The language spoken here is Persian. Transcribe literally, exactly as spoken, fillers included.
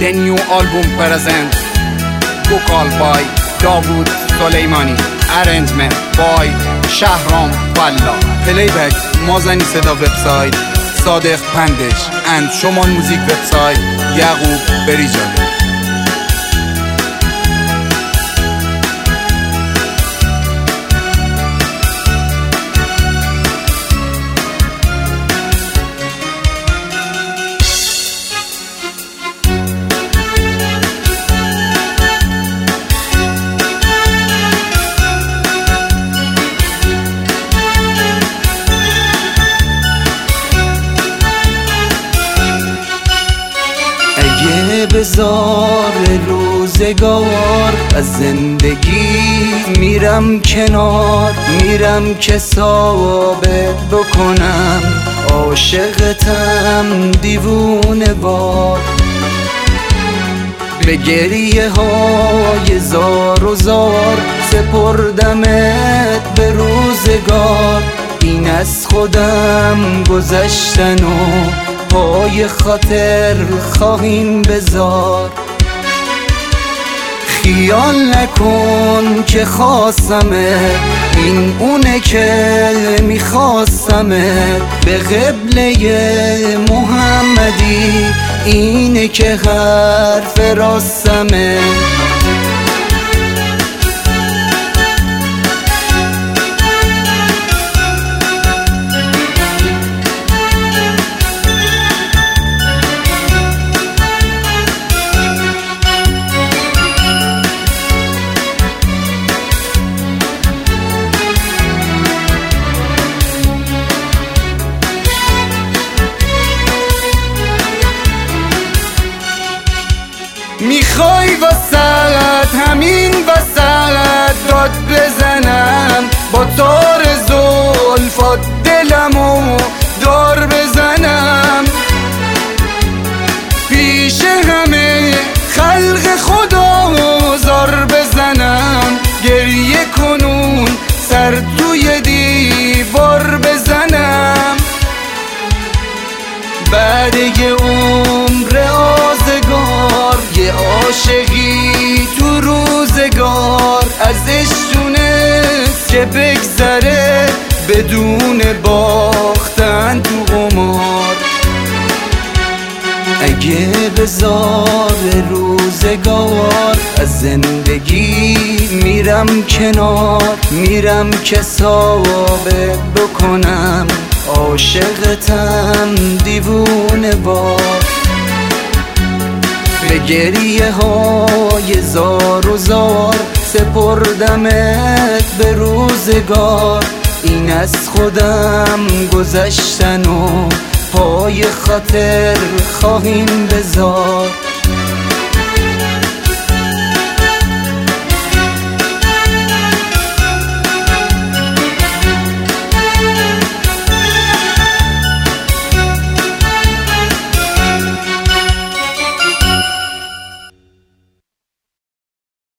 The new album present vocal by Davud Soleimani, arrangement by Shahram Falla, playback Mazani Seda website Sadiq Pandesh and Shoman Music website Yaqub Berijali. بذار روزگار از زندگی میرم کنار، میرم که ثابت بکنم عاشقتم دیوونه وار. به گریه های زار و زار سپردمت به روزگار، این از خودم گذشتن و پای خاطر خواهیم بذار. خیال نکن که خواستمت، این اونه که میخواستمت. به قبله محمدی اینه که حرف راستمه. میخوای وسط همین وسط داد بزنم، با تار زلفات دلمو دار بزنم. پیش همه خلق خدا زار بزنم، گریه کنون سر توی دیوار بزنم. بعد یه عمر آزگار یه عاشقی تو روزگار، ازش تونست که بگذره بدون باختن تو قمار. اگه بذار روزگار از زندگی میرم کنار، میرم که ثابت بکنم عاشقتم دیوونه وار. به گریه های زار و زار سپردمت به روزگار، این از خودم گذشتن و پای خاطر خواهیم بذار.